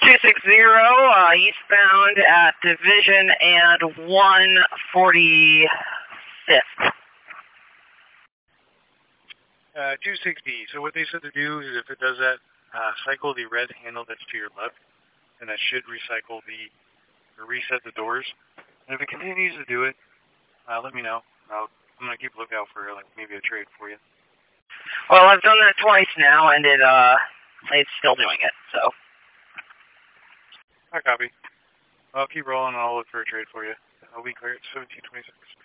260, eastbound at Division and 145th. 260. So what they said to do is if it does that, cycle the red handle that's to your left, and that should reset the doors. And if it continues to do it, let me know. I'm going to keep a lookout for like maybe a trade for you. Well, I've done that twice now, and it's still doing it, so. I copy. I'll keep rolling and I'll look for a trade for you. I'll be clear at 1726.